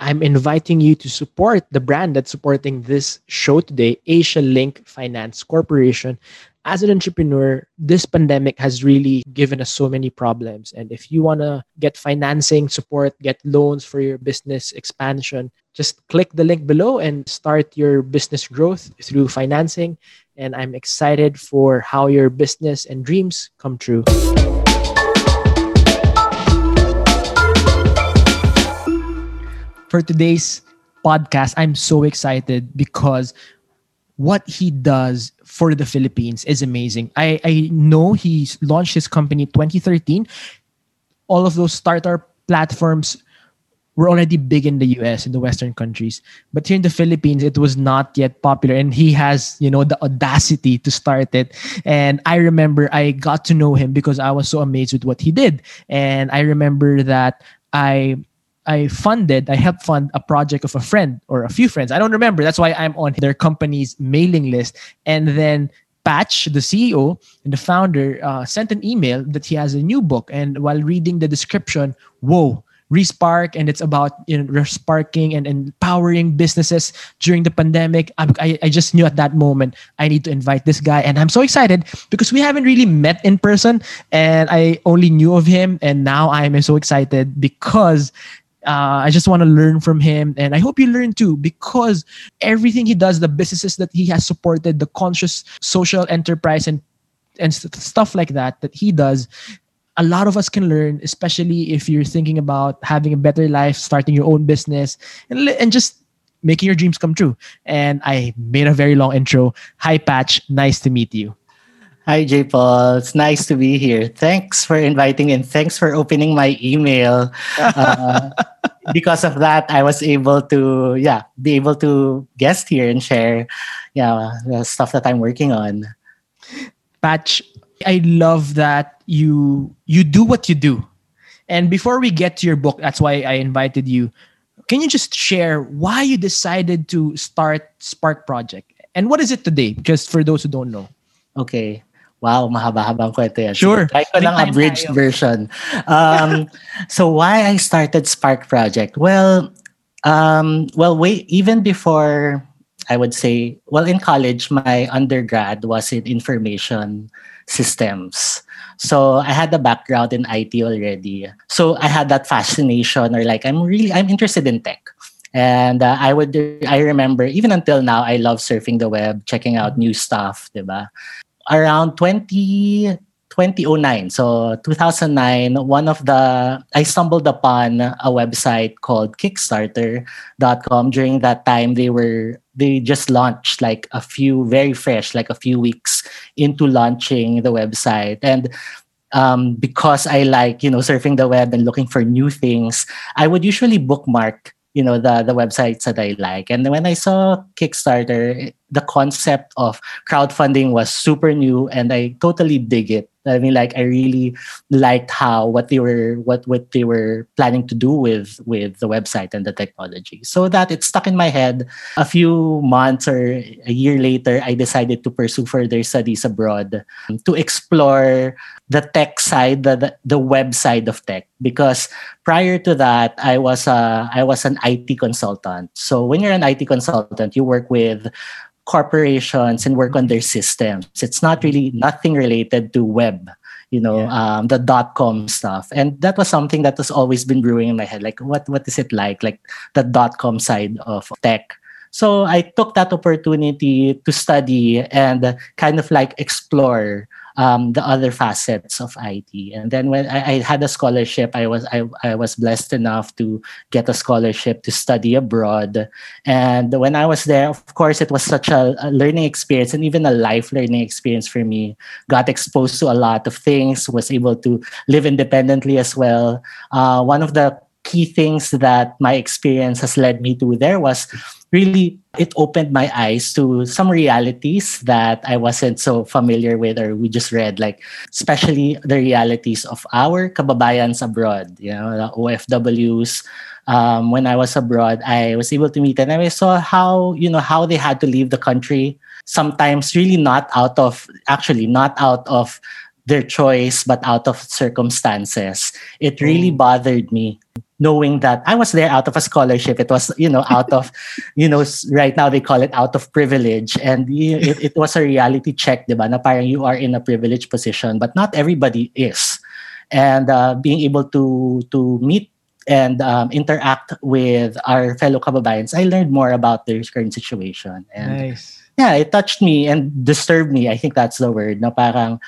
I'm inviting you to support the brand that's supporting this show today, Asia Link Finance Corporation. As an entrepreneur, this pandemic has really given us so many problems. And if you want to get financing support, get loans for your business expansion, just click the link below and start your business growth through financing. And I'm excited for how your business and dreams come true. For today's podcast, I'm so excited because what he does for the Philippines is amazing. I know he launched his company 2013. All of those startup platforms were already big in the US, in the Western countries. But here in the Philippines, it was not yet popular. And he has, the audacity to start it. And I remember I got to know him because I was so amazed with what he did. And I remember that I helped fund a project of a friend or a few friends. I don't remember. That's why I'm on their company's mailing list. And then Patch, the CEO and the founder, sent an email that he has a new book. And while reading the description, whoa, Respark, and it's about resparking and empowering businesses during the pandemic. I just knew at that moment I need to invite this guy, and I'm so excited because we haven't really met in person, and I only knew of him, and now I'm so excited because I just want to learn from him, and I hope you learn too, because everything he does, the businesses that he has supported, the conscious social enterprise and stuff like that he does, a lot of us can learn, especially if you're thinking about having a better life, starting your own business, and just making your dreams come true. And I made a very long intro. Hi, Patch. Nice to meet you. Hi, J. Paul. It's nice to be here. Thanks for inviting and thanks for opening my email. Because of that, I was able to, be able to guest here and share, the stuff that I'm working on. Patch, I love that you do what you do. And before we get to your book, that's why I invited you. Can you just share why you decided to start Spark Project? And what is it today? Just for those who don't know. Okay. Wow, mahaba-habang kwento yan. Sure. Try ko lang abridged version. So why I started Spark Project? Well, wait, even before, I would say, in college, my undergrad was in information systems. So I had a background in IT already. So I had that fascination, or like I'm interested in tech. And I remember even until now, I love surfing the web, checking out new stuff, diba? Around 2009, so 2009, I stumbled upon a website called Kickstarter.com. During that time, they just launched like very fresh, like a few weeks into launching the website. And because I like, surfing the web and looking for new things, I would usually bookmark the websites that I like. And when I saw Kickstarter, the concept of crowdfunding was super new, and I totally dig it. I mean, like, I really liked what they were planning to do with the website and the technology. So that it stuck in my head. A few months or a year later, I decided to pursue further studies abroad to explore the tech side, the web side of tech. Because prior to that, I was an IT consultant. So when you're an IT consultant, you work with corporations and work on their systems. It's not really nothing related to web, the .com stuff. And that was something that has always been brewing in my head. Like, what is it like the .com side of tech? So I took that opportunity to study and kind of like explore the other facets of IT. And then when I had a scholarship, I was blessed enough to get a scholarship to study abroad. And when I was there, of course, it was such a learning experience and even a life learning experience for me. Got exposed to a lot of things, was able to live independently as well. One of the key things that my experience has led me to there was really, it opened my eyes to some realities that I wasn't so familiar with, or we just read, like especially the realities of our kababayans abroad, the OFWs. When I was abroad, I was able to meet and I saw how they had to leave the country, sometimes really not out of their choice, but out of circumstances. It really bothered me. knowing that I was there out of a scholarship. It was, out of, right now they call it out of privilege. And it was a reality check, diba? Na parang you are in a privileged position, but not everybody is. And being able to meet and interact with our fellow kababayans, I learned more about their current situation. And Nice. yeah, it touched me and disturbed me. I think that's the word. Na parang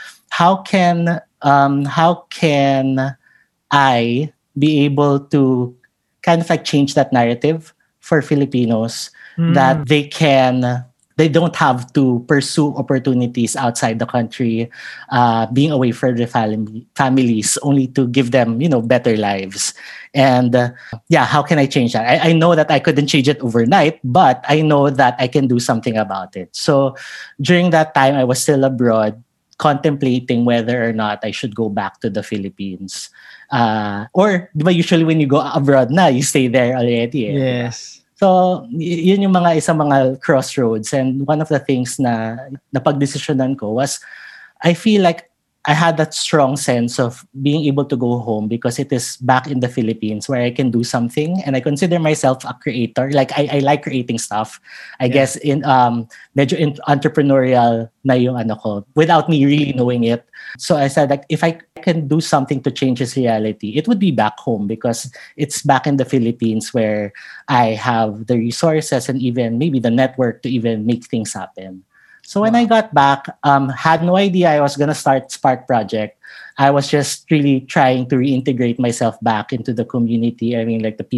how can I be able to kind of like change that narrative for Filipinos that they don't have to pursue opportunities outside the country, being away from their families, only to give them, better lives. And yeah, how can I change that? I know that I couldn't change it overnight, but I know that I can do something about it. So during that time, I was still abroad, contemplating whether or not I should go back to the Philippines. Or, di ba, usually when you go abroad na, you stay there already. Yes. So, yun yung mga crossroads. And one of the things na napagdesisyonan ko was, I feel like I had that strong sense of being able to go home because it is back in the Philippines where I can do something. And I consider myself a creator. Like, I like creating stuff. I guess medyo entrepreneurial na yung ko, without me really knowing it. So I said, like, if I can do something to change this reality, it would be back home because it's back in the Philippines where I have the resources and even maybe the network to even make things happen. So when I got back, had no idea I was gonna start Spark Project. I was just really trying to reintegrate myself back into the community. I mean, like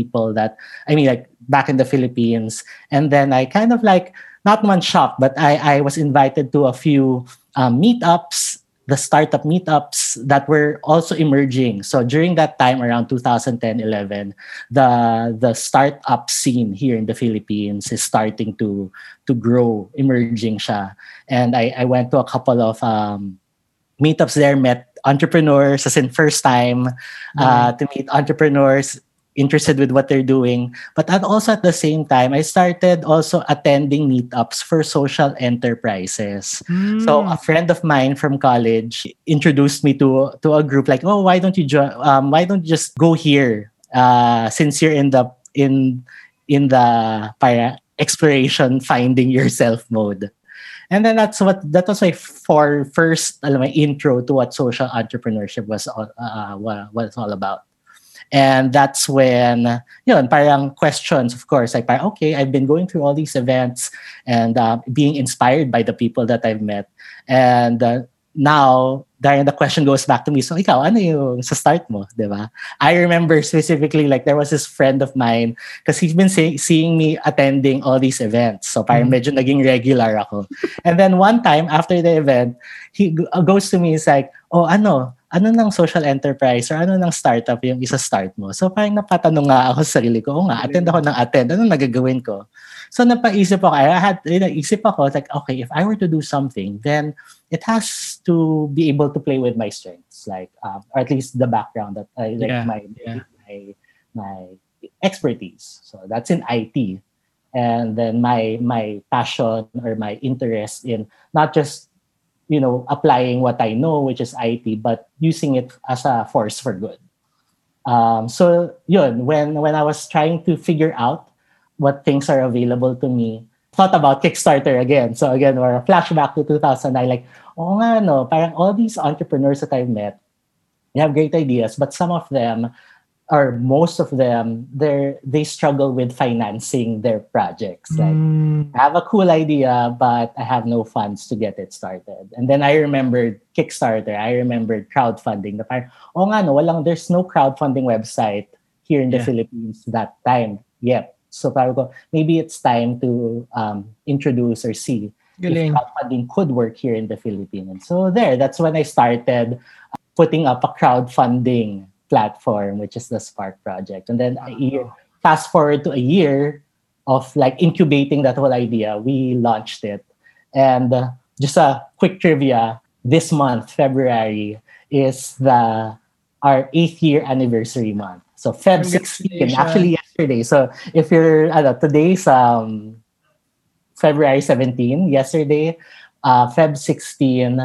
back in the Philippines. And then I kind of like, not one shop, but I was invited to a few meetups, the startup meetups that were also emerging. So during that time, around 2010-11, the startup scene here in the Philippines is starting to grow, emerging siya. And I went to a couple of meetups there, met entrepreneurs, as in first time to meet entrepreneurs interested with what they're doing. But also at the same time, I started also attending meetups for social enterprises. So a friend of mine from college introduced me to a group, like, oh, why don't you just go here? Since you're in the exploration, finding yourself mode. And then that was my first my intro to what social entrepreneurship was all about. And that's when, parang questions, of course, like, okay, I've been going through all these events and being inspired by the people that I've met. And now, the question goes back to me, so ikaw, ano yung sa start mo, di ba? I remember specifically, like, there was this friend of mine, because he's been seeing me attending all these events. So parang medyo naging regular ako. And then one time, after the event, he goes to me, he's like, oh, ano nang social enterprise or ano nang startup yung isa-start mo? So parang napatanong nga ako sa sarili ko, attend ako ng attend. Anong nagagawin ko? So napaisip ako, like, okay, if I were to do something, then it has to be able to play with my strengths, like, or at least the background that I like, my expertise. So that's in IT. And then my passion or my interest in not just applying what I know, which is IT, but using it as a force for good. So yun, when I was trying to figure out what things are available to me, thought about Kickstarter again. So again, or a flashback to 2009, like, oh nga, no, parang all these entrepreneurs that I've met, they have great ideas, but some of them, or most of them, they struggle with financing their projects. Like, I have a cool idea, but I have no funds to get it started. And then I remembered Kickstarter. I remembered crowdfunding. Oh nga, no, there's no crowdfunding website here in the Philippines that time yet. So parang ko, maybe it's time to introduce or see if crowdfunding could work here in the Philippines. So that's when I started putting up a crowdfunding platform, which is the Spark Project. And then fast forward to a year of like incubating that whole idea, we launched it. And just a quick trivia, this month, February, is our 8th year anniversary month. So Feb 16, actually yesterday. So if you're, today's February 17, yesterday, Feb 16,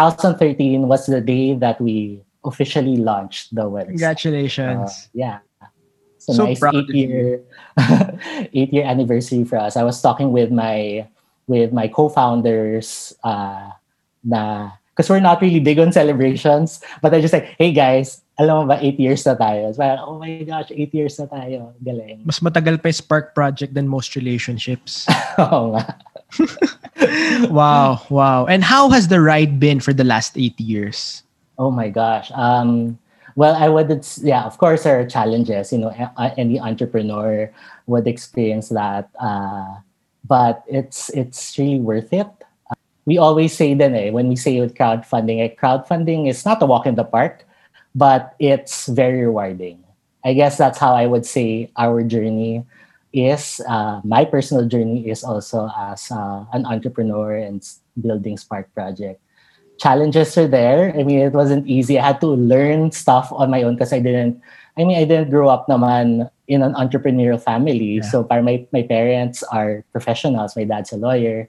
2013 was the day that we officially launched the website. Congratulations. a So nice proud of you. 8 year 8 year anniversary for us. I was talking with my co-founders na because we're not really big on celebrations, but I just like, hey guys, alam mo ba 8 years na tayo? So, parang, oh my gosh, 8 years na tayo. Galing. Mas matagal pa yung Spark project than most relationships. Oo nga. Wow, wow. And how has the ride been for the last 8 years? Oh my gosh. Well, yeah, of course, there are challenges. Any entrepreneur would experience that. But it's really worth it. We always say then, when we say with crowdfunding is not a walk in the park, but it's very rewarding. I guess that's how I would say our journey is. My personal journey is also as an entrepreneur and building Spark Project. Challenges are there. I mean, it wasn't easy. I had to learn stuff on my own because I didn't grow up naman in an entrepreneurial family. Yeah. So my parents are professionals. My dad's a lawyer.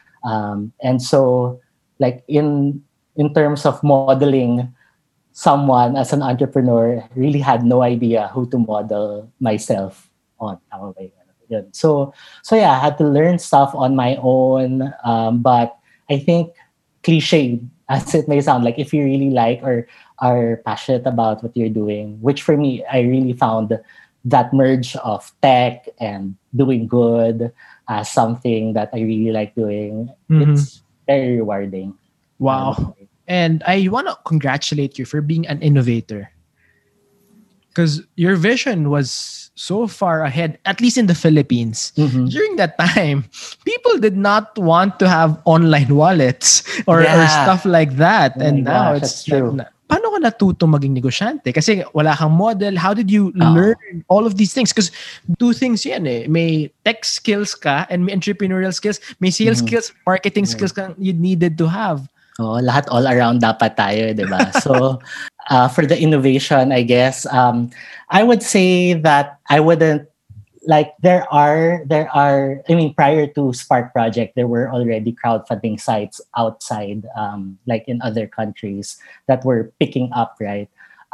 And so like in terms of modeling someone as an entrepreneur, really had no idea who to model myself on. Tama ba yun? So yeah, I had to learn stuff on my own. But I think cliche as it may sound, like if you really like or are passionate about what you're doing, which for me, I really found that merge of tech and doing good as something that I really like doing. It's very rewarding. Wow. And I want to congratulate you for being an innovator. Because your vision was so far ahead, at least in the Philippines. During that time, people did not want to have online wallets or stuff like that. Oh and my now gosh, it's that's true. like, paano ka natuto maging negosyante? Kasi wala kang model. How did you learn all of these things? Because two things yan eh. May tech skills ka and may entrepreneurial skills. May sales skills, marketing skills ka you needed to have. Oh, lahat all around dapat tayo, di ba? So, for the innovation, I guess, I would say that I wouldn't, like there are, I mean, prior to Spark Project, there were already crowdfunding sites outside, like in other countries that were picking up, right?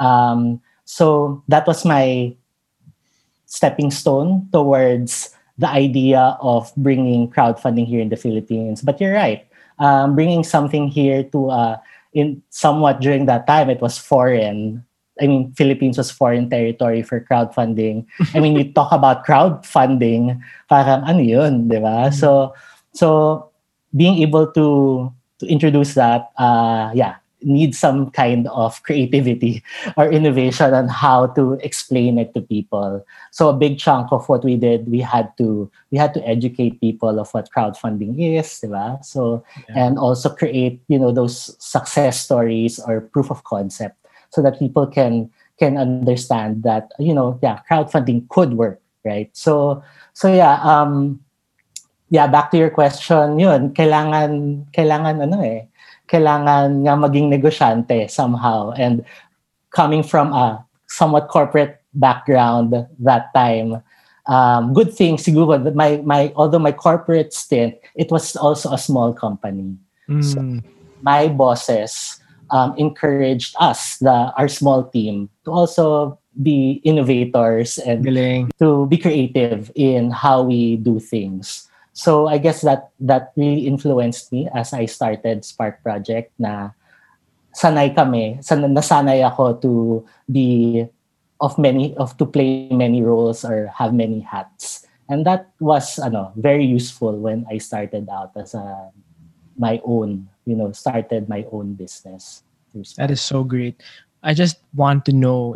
So that was my stepping stone towards the idea of bringing crowdfunding here in the Philippines. But you're right. Bringing something here to in somewhat during that time, it was foreign. I mean, Philippines was foreign territory for crowdfunding. I mean, you talk about crowdfunding, parang ano yun, di ba? So being able to introduce that, needs some kind of creativity or innovation on how to explain it to people. So a big chunk of what we did, we had to educate people of what crowdfunding is, diba? So and also create, those success stories or proof of concept so that people can understand that, crowdfunding could work, right? So back to your question, yun, kailangan kailangan nga maging negosyante somehow. And coming from a somewhat corporate background that time, good thing siguro that although my corporate stint, it was also a small company. So my bosses encouraged us, our small team, to also be innovators and to be creative in how we do things. So I guess that really influenced me as I started Spark Project na nasanay ako to be to play many roles or have many hats. And that was very useful when I started out as started my own business. That is so great. I just want to know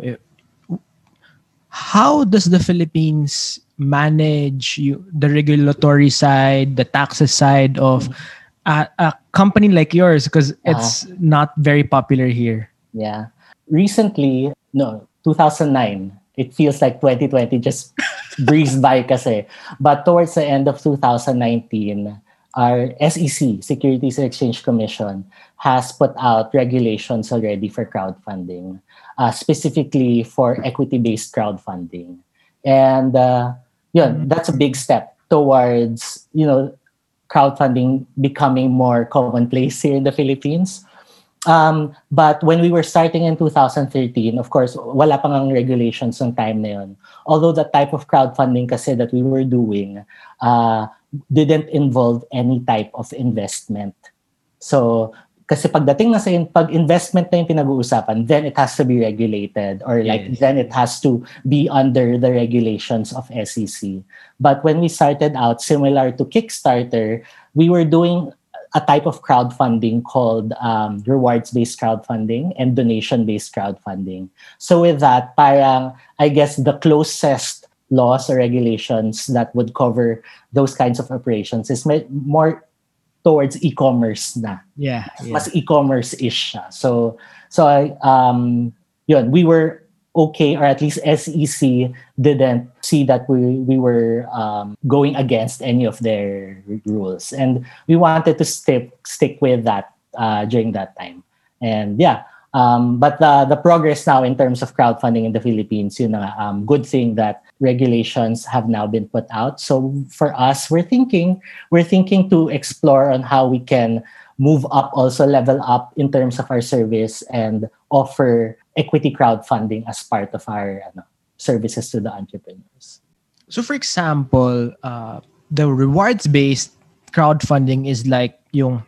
how does the Philippines manage the regulatory side, the taxes side of a company like yours? Because it's not very popular here. Yeah. Recently, 2009. It feels like 2020 just breezed by kasi. But towards the end of 2019, our SEC, Securities and Exchange Commission, has put out regulations already for crowdfunding, specifically for equity-based crowdfunding. And that's a big step towards, crowdfunding becoming more commonplace here in the Philippines. But when we were starting in 2013, of course, wala pang ang regulations ng time na yun. Although the type of crowdfunding kasi that we were doing didn't involve any type of investment. So, kasi pagdating na pag investment na yung pinag-uusapan, then it has to be regulated or then it has to be under the regulations of SEC. But when we started out, similar to Kickstarter, we were doing a type of crowdfunding called rewards-based crowdfunding and donation-based crowdfunding. So with that, parang, I guess the closest laws or regulations that would cover those kinds of operations is more towards e-commerce na. Mas e-commerce-ish siya. So yun, we were okay, or at least SEC didn't see that we were going against any of their rules. And we wanted to stick with that during that time. And but the progress now in terms of crowdfunding in the Philippines, good thing that regulations have now been put out. So for us, we're thinking to explore on how we can move up, also level up in terms of our service and offer equity crowdfunding as part of our services to the entrepreneurs. So for example, the rewards-based crowdfunding is like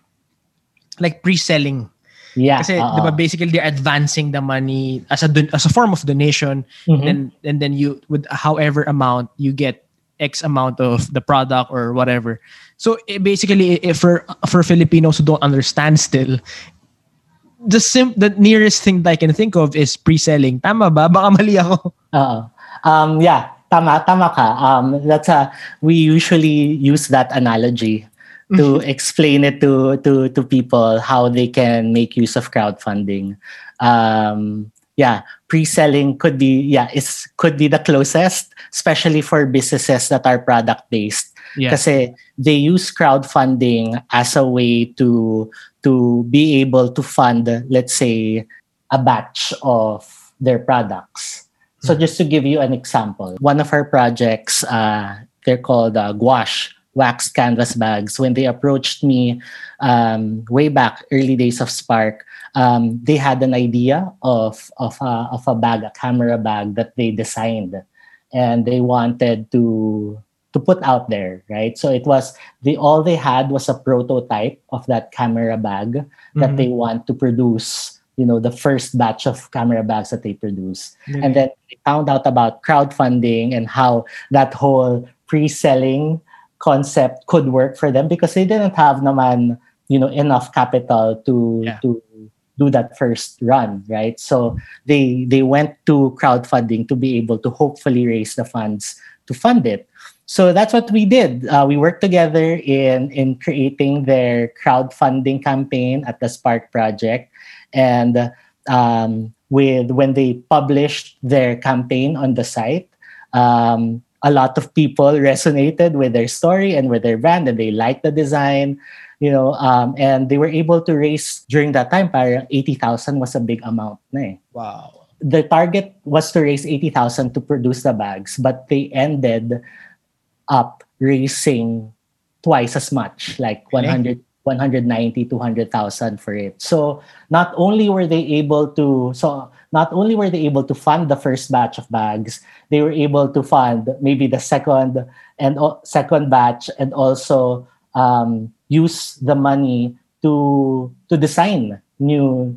pre-selling. Yeah. Kasi diba, basically they're advancing the money as a form of donation, and then you, with however amount, you get X amount of the product or whatever. So basically, for Filipinos who don't understand still, the nearest thing that I can think of is pre-selling. Tama ba? Baka mali ako. Yeah, tama ka. We usually use that analogy to explain it to people how they can make use of crowdfunding. Pre-selling could be the closest, especially for businesses that are product based. Kasi they use crowdfunding as a way to be able to fund, let's say, a batch of their products. So just to give you an example, one of our projects, they're called gouache wax canvas bags. When they approached me way back, early days of Spark, they had an idea of a bag, a camera bag that they designed, and they wanted to put out there, right? So it was all they had was a prototype of that camera bag that they want to produce. The first batch of camera bags that they produce, and then they found out about crowdfunding and how that whole pre-selling concept could work for them, because they didn't have naman enough capital to do that first run, right? So they went to crowdfunding to be able to hopefully raise the funds to fund it. So that's what we did. We worked together in creating their crowdfunding campaign at the Spark Project, and when they published their campaign on the site, a lot of people resonated with their story and with their brand, and they liked the design, and they were able to raise during that time. 80,000 was a big amount. Wow. The target was to raise 80,000 to produce the bags, but they ended up raising twice as much, like 190, 200,000 for it. So not only were they able to fund the first batch of bags, they were able to fund maybe the second batch, and also use the money to design new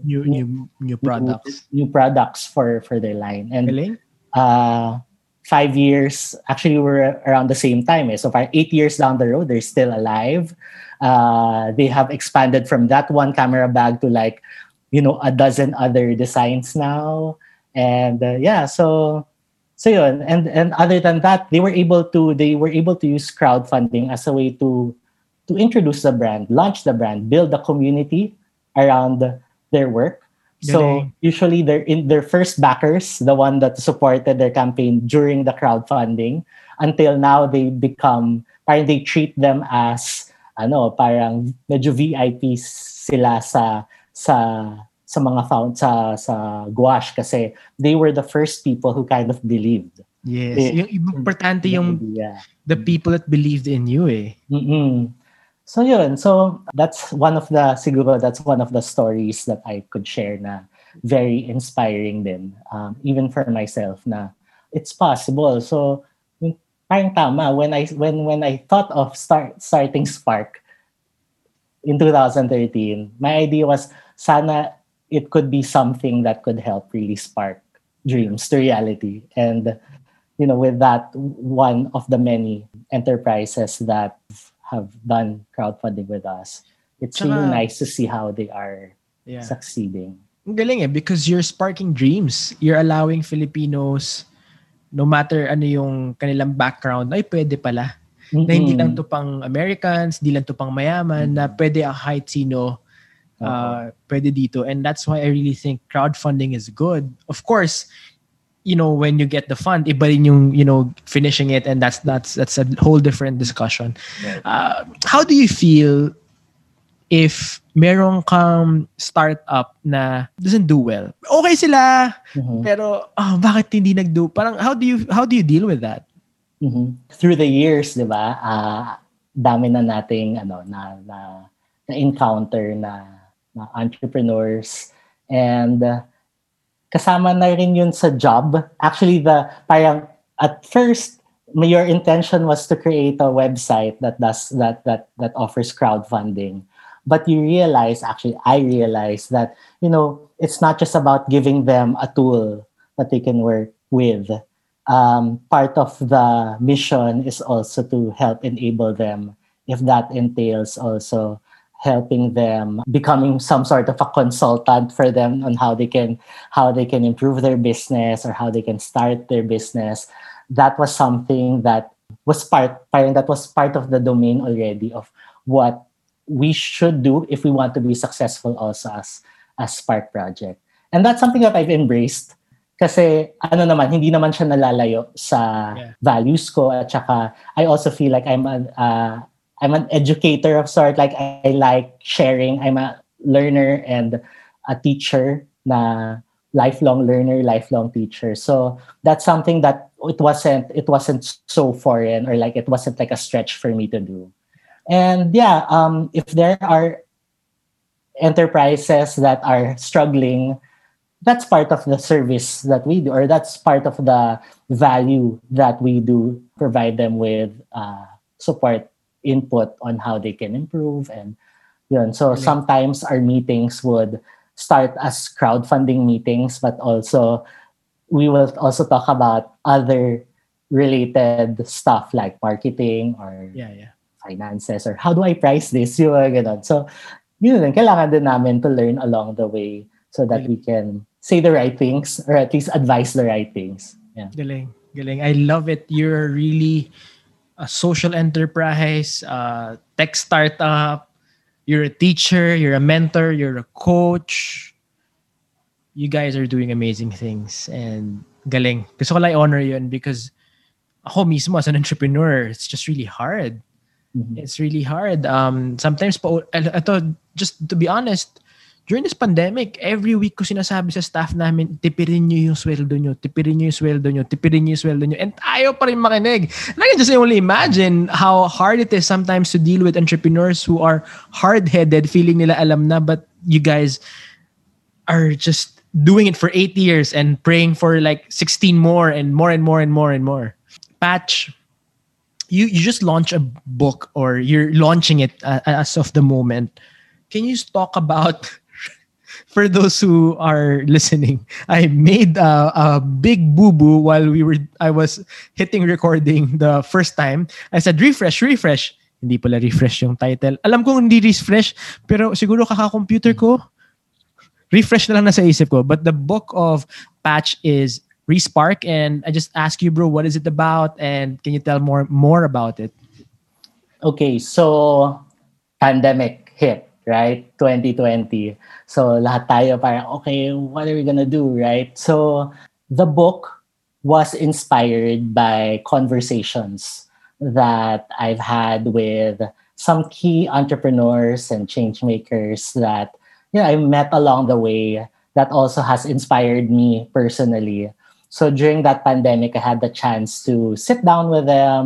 products for their line. And 5 years, actually we're around the same time. So 8 years down the road, they're still alive. They have expanded from that one camera bag to a dozen other designs now. And so yun. And other than that, they were able to use crowdfunding as a way to introduce the brand, launch the brand, build a community around their work. So usually their first backers, the one that supported their campaign during the crowdfunding, until now they treat them as parang medyo VIP sila sa mga sa gouache, kasi they were the first people who kind of believed. Yes. Yung importante yung the people that believed in you . So yun, so that's one of the stories that I could share na very inspiring din. Even for myself na it's possible. So yung parang tama when I thought of starting Spark in 2013, my idea was sana it could be something that could help really spark dreams to reality. And with that, one of the many enterprises that have done crowdfunding with us, it's really Tsaka, nice to see how they are yeah. succeeding. Ang galing because you're sparking dreams. You're allowing Filipinos, no matter ano yung kanilang background, ay pwede pala. Na hindi lang to pang Americans, hindi lang to pang mayaman, na pwede kahit sino pwede dito. And that's why I really think crowdfunding is good. Of course, when you get the fund, iba rin yung, finishing it, and that's a whole different discussion. Right. How do you feel if meron kang startup na doesn't do well? Okay sila, pero bakit hindi nag-do? Parang how do you deal with that? Through the years, 'di ba? Dami na nating na encounter na entrepreneurs, and kasama na rin yun sa job. Actually, parang at first your intention was to create a website that offers crowdfunding. But I realized that, it's not just about giving them a tool that they can work with. Part of the mission is also to help enable them, if that entails also helping them becoming some sort of a consultant for them on how they can improve their business or how they can start their business. That was something that was part of the domain already of what we should do if we want to be successful also as Spark Project. And that's something that I've embraced kasi hindi naman siya nalalayo sa values ko, at saka I also feel like I'm an educator of sort. Like I like sharing. I'm a learner and a teacher, na lifelong learner, lifelong teacher. So that's something that it wasn't so foreign, or like it wasn't like a stretch for me to do. And if there are enterprises that are struggling, that's part of the service that we do, or that's part of the value that we do, provide them with support, input on how they can improve. And so sometimes our meetings would start as crowdfunding meetings, but also we will also talk about other related stuff like marketing or finances, or how do I price this, so kailangan din namin to learn along the way so that we can say the right things, or at least advise the right things. Galing. I love it. You're really a social enterprise, tech startup. You're a teacher, you're a mentor, you're a coach. You guys are doing amazing things, and galing. Gusto ko lang honor yun because ako mismo as an entrepreneur, it's just really hard. It's really hard. Sometimes just to be honest, during this pandemic, every week ko sinasabi sa staff namin, tipirin nyo yung sweldo nyo, tipirin nyo yung sweldo nyo, tipirin nyo yung sweldo nyo. And ayaw pa rin makinig. And I can just only imagine how hard it is sometimes to deal with entrepreneurs who are hard-headed, feeling nila alam na, but you guys are just doing it for 8 years and praying for like 16 more and more and more and more and more. Patch, you just launched a book, or you're launching it as of the moment. Can you talk about, for those who are listening, I made a big boo-boo while I was hitting recording the first time. I said, refresh. Hindi pala refresh yung title. Alam kong hindi refresh, pero siguro kaka-computer ko, refresh na lang nasa isip ko. But the book of Patch is Respark, and I just ask you, bro, what is it about, and can you tell more about it? Okay, so pandemic hit, right? 2020. So lahat tayo parang, okay, what are we gonna do, right? So the book was inspired by conversations that I've had with some key entrepreneurs and change makers that I met along the way, that also has inspired me personally. So during that pandemic, I had the chance to sit down with them,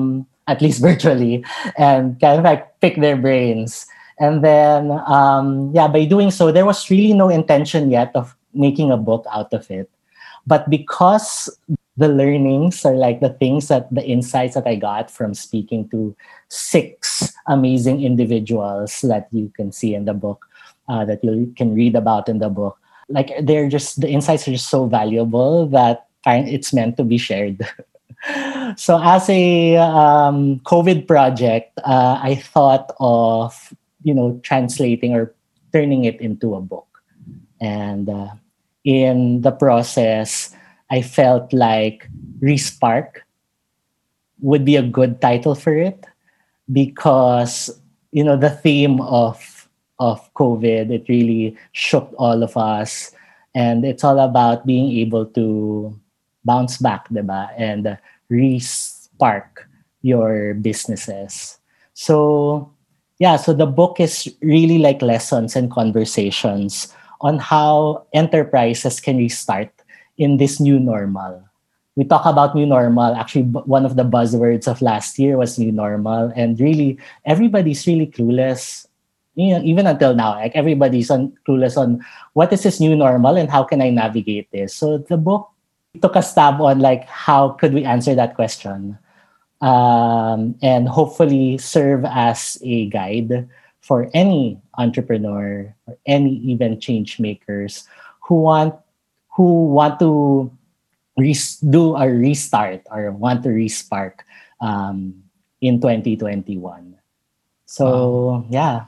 at least virtually, and kind of like pick their brains. And then, by doing so, there was really no intention yet of making a book out of it. But because the learnings are like the insights that I got from speaking to 6 amazing individuals that you can see in the book, that you can read about in the book, like the insights are just so valuable that it's meant to be shared. So as a COVID project, I thought of translating or turning it into a book, and in the process, I felt like Respark would be a good title for it because the theme of COVID, it really shook all of us, and it's all about being able to bounce back, diba? And re-spark your businesses. So yeah, so the book is really like lessons and conversations on how enterprises can restart in this new normal. We talk about new normal. Actually, one of the buzzwords of last year was new normal, and really everybody's really clueless. Even until now, like everybody's clueless on what is this new normal and how can I navigate this. So the book took a stab on like how could we answer that question, and hopefully serve as a guide for any entrepreneur or any even change makers who want to do a restart or want to respark in 2021. So yeah.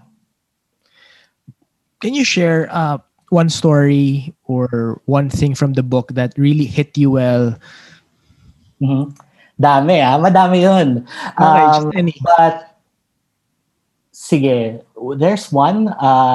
Can you share one story or one thing from the book that really hit you well? Mm-hmm. Madami yun. Okay, just any. But sige, there's one.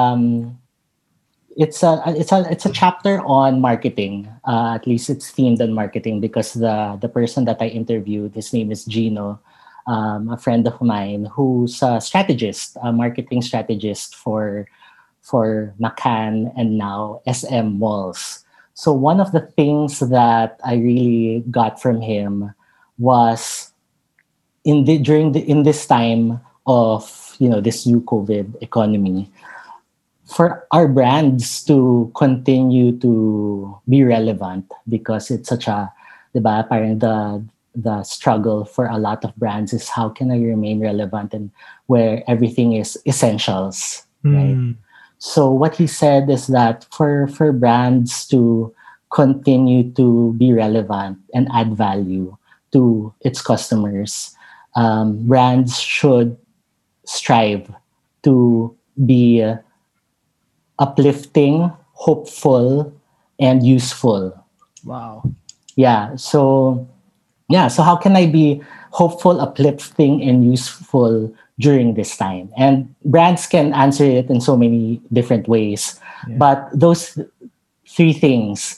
It's a chapter on marketing. At least it's themed on marketing because the person that I interviewed, his name is Gino, a friend of mine who's a strategist, a marketing strategist for McCann and now SM malls. So one of the things that I really got from him was in this time of this new COVID economy, for our brands to continue to be relevant, because it's such a, diba, parang the struggle for a lot of brands is how can I remain relevant and where everything is essentials, right? So what he said is that for brands to continue to be relevant and add value to its customers, brands should strive to be uplifting, hopeful, and useful. Wow. Yeah. So how can I be hopeful, uplifting, and useful during this time? And brands can answer it in so many different ways. Yeah. But those 3 things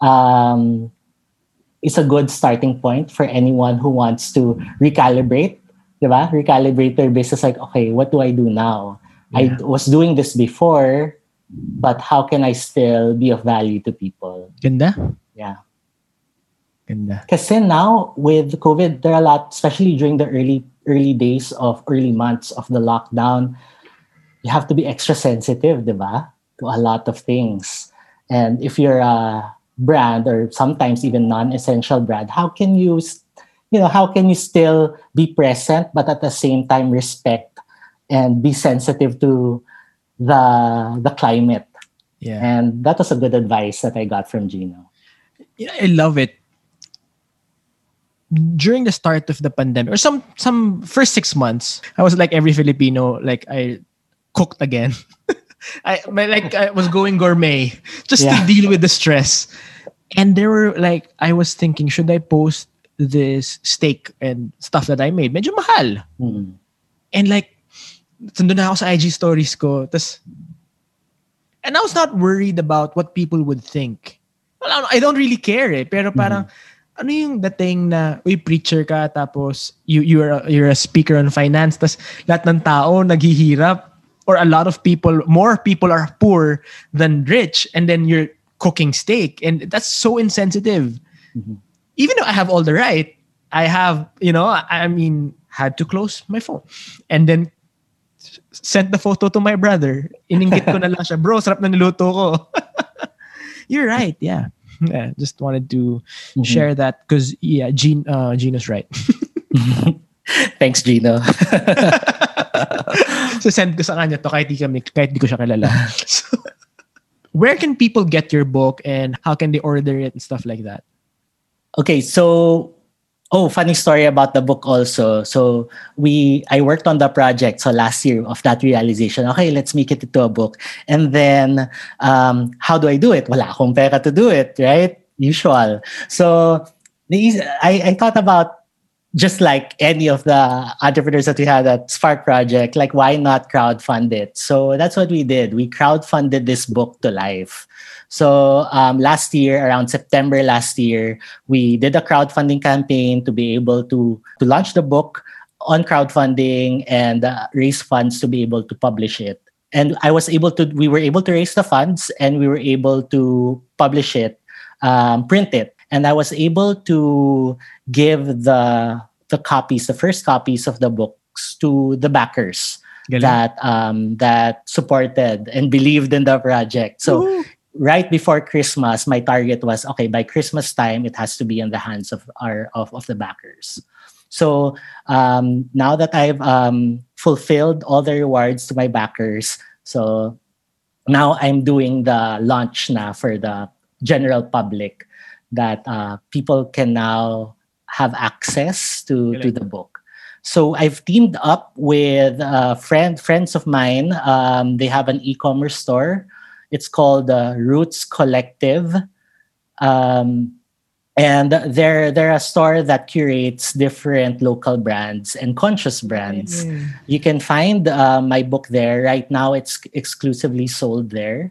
is a good starting point for anyone who wants to recalibrate, diba? Recalibrate their business. Like, okay, what do I do now? Yeah. I was doing this before, but how can I still be of value to people? Ganda. Yeah. Ganda. Kasi now with COVID, there are a lot, especially during the early months of the lockdown, you have to be extra sensitive, diba? To a lot of things. And if you're a brand or sometimes even non-essential brand, how can you still be present but at the same time respect and be sensitive to the climate? Yeah. And that was a good advice that I got from Gino. Yeah, I love it. During the start of the pandemic, or some first 6 months, I was like every Filipino, like I cooked again. I was going gourmet just to deal with the stress. And there were like, I was thinking, should I post this steak and stuff that I made? Medyo mahal. And like, nandun na ako sa IG stories ko. And I was not worried about what people would think. Well, I don't really care eh. Pero parang, ano yung dating na, uy, preacher ka, tapos you're a speaker on finance, tas lahat ng tao naghihirap, or a lot of people, more people are poor than rich, and then you're cooking steak, and that's so insensitive. Even though I have all the right, I have, had to close my phone. And then sent the photo to my brother. Ininggit ko na lang siya, bro, sarap na niluto ko. You're right, yeah. Yeah, just wanted to share that because Gino's right. Thanks, Gino. So send ko sa kanya to kahit di ko siya kilala. So, where can people get your book and how can they order it and stuff like that? Okay, so funny story about the book also. So I worked on the project last year of that realization. Okay, let's make it into a book. And then how do I do it? Wala akong pera to do it, right? Usual. So I thought about just like any of the entrepreneurs that we had at Spark Project, like why not crowdfund it? So that's what we did. We crowdfunded this book to life. So last year, around September last year, we did a crowdfunding campaign to be able to launch the book on crowdfunding and raise funds to be able to publish it. And we were able to raise the funds and we were able to publish it, print it. And I was able to give the first copies of the books to the backers that supported and believed in the project. So Woo! Right before Christmas, my target was, okay, by Christmas time, it has to be in the hands of the backers. So now that I've fulfilled all the rewards to my backers, so now I'm doing the launch na for the general public that people can now have access to the book. So I've teamed up with friends of mine. They have an e-commerce store. It's called Roots Collective. And they're a store that curates different local brands and conscious brands. Mm. You can find my book there. Right now, it's exclusively sold there.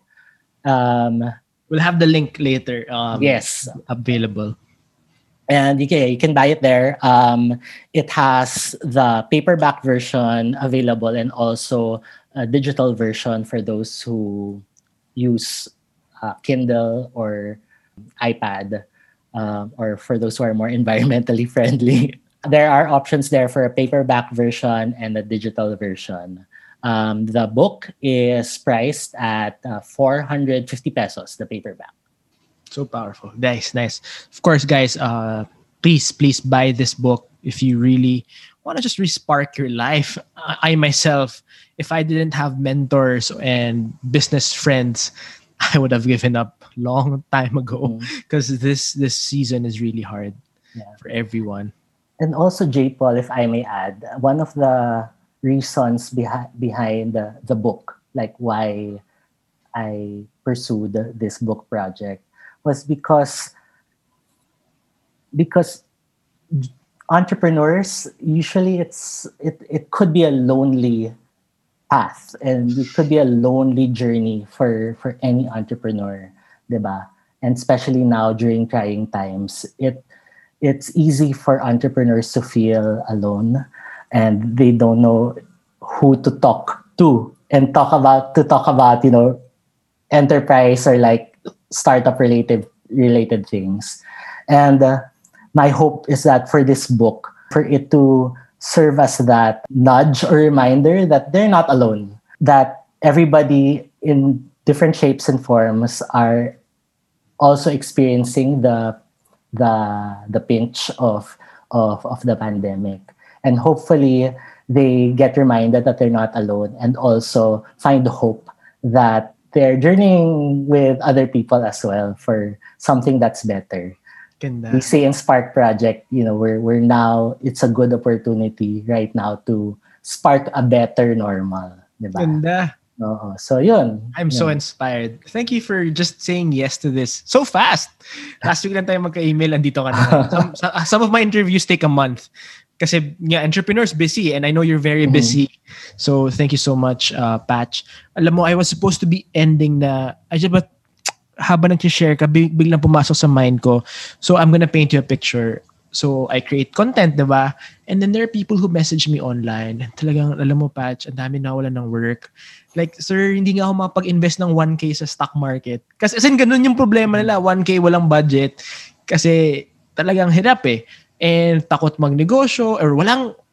We'll have the link later. Yes. Available. And you can buy it there. It has the paperback version available and also a digital version for those who use Kindle or iPad, or for those who are more environmentally friendly. There are options there for a paperback version and a digital version. The book is priced at 450 pesos, the paperback. So powerful. Nice. Of course, guys, please buy this book if you really want to just re-spark your life. I myself, if I didn't have mentors and business friends, I would have given up long time ago because this season is really hard for everyone. And also, J. Paul, if I may add, one of the reasons behind the book, like why I pursued this book project, was because entrepreneurs, usually it could be a lonely path and it could be a lonely journey for any entrepreneur, diba? And especially now during trying times, it's easy for entrepreneurs to feel alone and they don't know who to talk to and talk about enterprise or like startup related things. And my hope is that for this book, for it to serve as that nudge or reminder that they're not alone, that everybody in different shapes and forms are also experiencing the pinch of the pandemic. And hopefully they get reminded that they're not alone and also find hope that they're journeying with other people as well for something that's better. Ganda. We say in Spark Project, we're now, it's a good opportunity right now to spark a better normal. Diba? Ganda. So yun. I'm so inspired. Thank you for just saying yes to this so fast. Last week lang tayo magka-email, andito ka na. Some of my interviews take a month. Kasi entrepreneurs busy and I know you're very busy. So thank you so much, Patch. Alam mo, I was supposed to be ending but habang nag-share ka, biglang pumasok sa mind ko. So I'm gonna paint you a picture. So I create content, diba? And then there are people who message me online. Talagang, alam mo, Patch, ang dami na wala ng work. Like, sir, hindi nga ako makapag-invest ng 1K sa stock market. Kasi ganun yung problema nila. 1K walang budget. Kasi talagang hirap eh. And takot magnegosyo or walang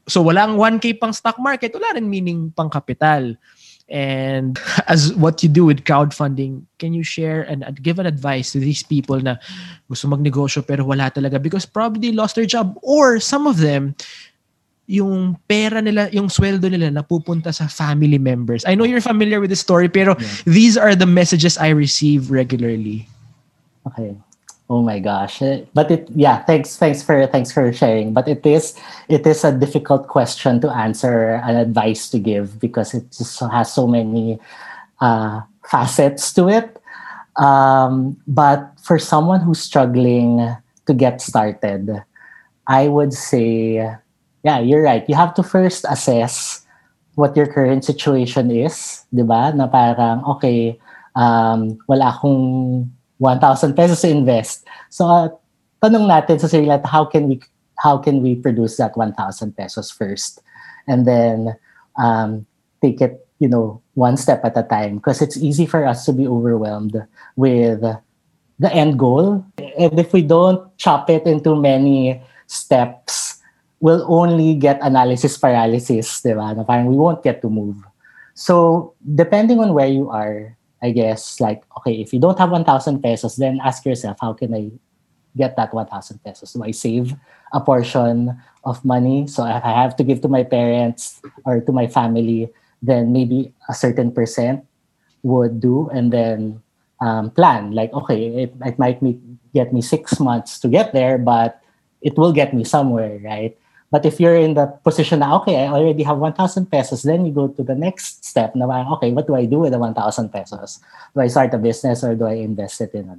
So walang 1K pang stock market, wala rin meaning pang kapital. And as what you do with crowdfunding, can you share and give an advice to these people na gusto magnegosyo pero wala talaga because probably they lost their job, or some of them, yung pera nila, yung sweldo nila napupunta sa family members. I know you're familiar with the story, pero these are the messages I receive regularly. Okay. Oh my gosh. But thanks for sharing. But it is a difficult question to answer and advice to give because it just has so many facets to it. But for someone who's struggling to get started, I would say, yeah, you're right. You have to first assess what your current situation is, di ba? Na parang, okay, wala akong 1,000 pesos to invest. So, tanong natin sa sarili natin, how can we produce that 1,000 pesos first? And then, take it, one step at a time. Because it's easy for us to be overwhelmed with the end goal. And if we don't chop it into many steps, we'll only get analysis paralysis, di ba? Na parang we won't get to move. So, depending on where you are, I guess, like, okay, if you don't have 1,000 pesos, then ask yourself, how can I get that 1,000 pesos? Do I save a portion of money? So if I have to give to my parents or to my family, then maybe a certain percent would do. And then plan, like, okay, it might get me 6 months to get there, but it will get me somewhere, right? But if you're in the position na, okay, I already have 1,000 pesos, then you go to the next step na, okay, what do I do with the 1,000 pesos? Do I start a business or do I invest it in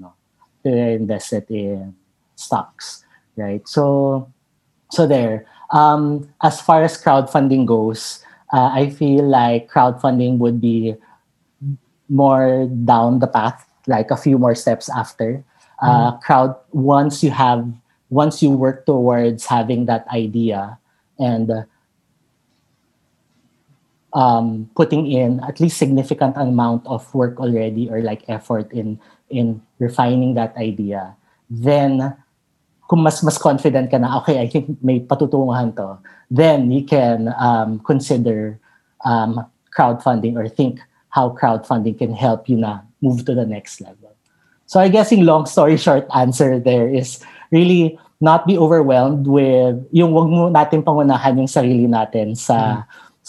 stocks, right? So there. As far as crowdfunding goes, I feel like crowdfunding would be more down the path, like a few more steps after. Once you work towards having that idea and putting in at least significant amount of work already or like effort in refining that idea, then kung mas confident ka na, okay, I think may patutunguhan to, then you can consider crowdfunding or think how crowdfunding can help you na move to the next level. So I guess in long story short answer there is really not be overwhelmed with yung wag mo natin pangunahan yung sarili natin sa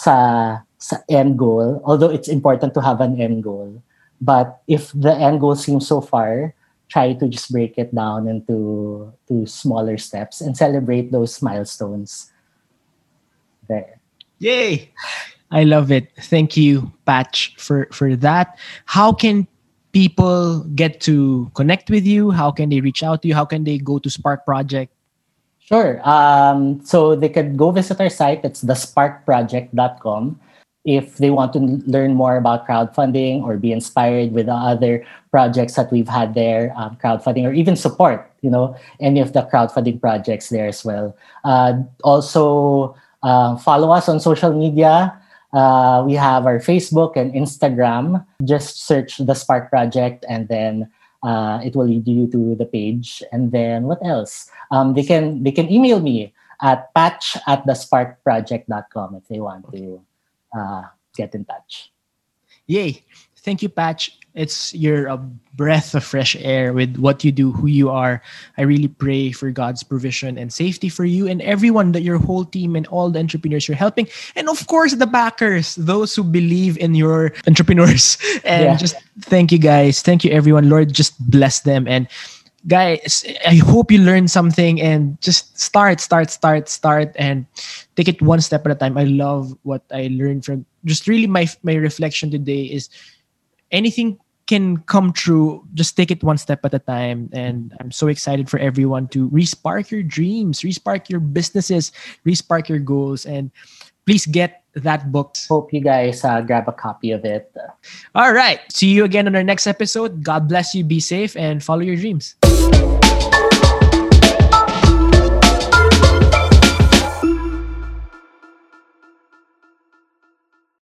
end goal, although it's important to have an end goal. But if the end goal seems so far, try to just break it down into smaller steps and celebrate those milestones there. Yay! I love it. Thank you, Patch, for that. How can people get to connect with you? How can they reach out to you? How can they go to Spark Project? Sure. So they could go visit our site. It's thesparkproject.com. If they want to learn more about crowdfunding or be inspired with the other projects that we've had there, crowdfunding, or even support, any of the crowdfunding projects there as well. Also, follow us on social media. We have our Facebook and Instagram. Just search The Spark Project and then it will lead you to the page. And then what else? They can email me at patch@thesparkproject.com if they want to get in touch. Yay. Thank you, Patch. You're a breath of fresh air with what you do, who you are. I really pray for God's provision and safety for you and everyone, that your whole team and all the entrepreneurs you're helping. And of course, the backers, those who believe in your entrepreneurs. And just thank you, guys. Thank you, everyone. Lord, just bless them. And guys, I hope you learned something and just start and take it one step at a time. I love what I learned from just really my reflection today is anything can come true. Just take it one step at a time. And I'm so excited for everyone to respark your dreams, respark your businesses, respark your goals. And please get that book. Hope you guys grab a copy of it. All right. See you again on our next episode. God bless you. Be safe and follow your dreams.